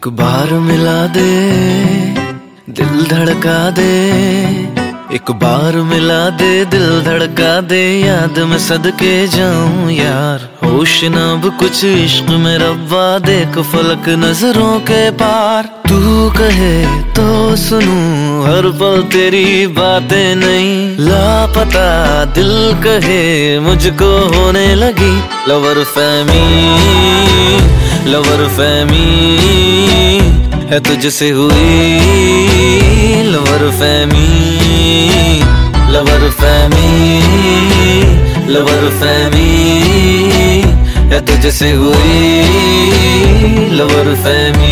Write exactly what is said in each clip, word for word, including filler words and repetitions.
एक बार मिला दे, दिल धड़का दे। एक बार मिला दे, दिल धड़का दे। याद में सदके जाऊं यार, होश न अब कुछ इश्क में रब्बा। देख फलक नजरों के पार, तू कहे तो सुनूं हर पल तेरी बातें। नहीं लापता दिल कहे मुझको होने लगी लवर फहमी, लवर फहमी है तुझसे हुई लवर फहमी, लवर फहमी, लवर फहमी है तुझसे हुई लवर फहमी।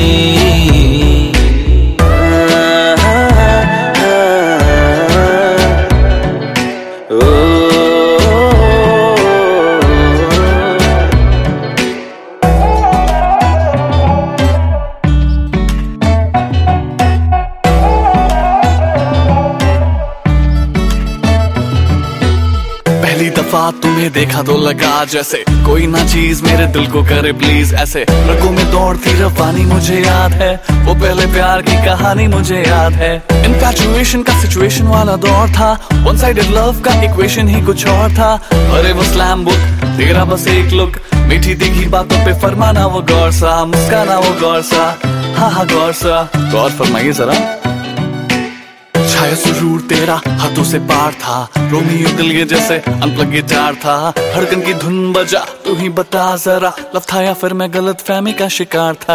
पहली दफा तुम्हें देखा तो लगा जैसे कोई ना चीज मेरे दिल को करे प्लीज ऐसे। रगों में दौड़ती रवानी मुझे याद है, वो पहले प्यार की कहानी मुझे याद है। इनफैचुएशन का सिचुएशन वाला दौर था, वन साइडेड लव का इक्वेशन ही कुछ और था। अरे वो स्लैम बुक तेरा बस एक लुक, मीठी दिखी बातों पे फरमाना वो गौर सा, मुस्काना वो गौर सा। हाँ हाँ गौर सा, गौर फरमाइए जरा। छाया सुरूर तेरा हाथों से पार था, रोमियो दिल ये जैसे अनप्लग गिटार था। धड़कन की धुन बजा तू ही बता जरा, लव था या फिर मैं गलत फहमी का शिकार था।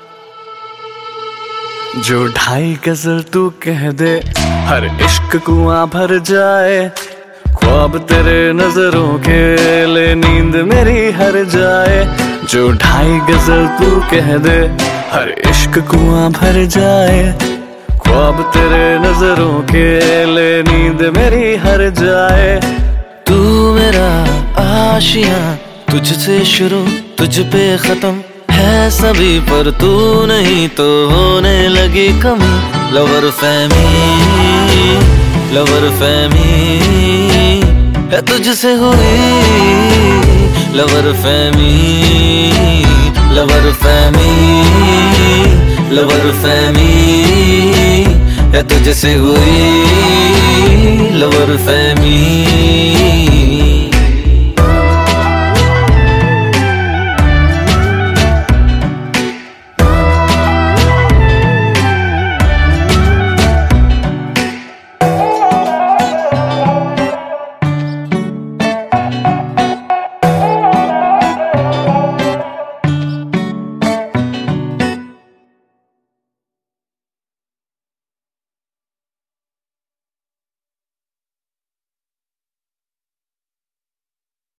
जो ढाई गजल तू कह दे, हर इश्क कुआं भर जाए। ख्वाब तेरे नजरों के ले नींद मेरी हर जाए। जो ढाई गजल तू कह दे, हर इश्क कुआं भर जाए। ख्वाब तेरे नजरों के ले नींद मेरी हर जाए। तू मेरा आशियां, तुझसे शुरू तुझ पे खत्म है सभी, पर तू नहीं तो होने लगी कमी लवर फहमी, लवर फहमी है तुझसे हुई लवर फहमी, लवर फहमी, लवर फहमी है तुझसे हुई लवर फहमी।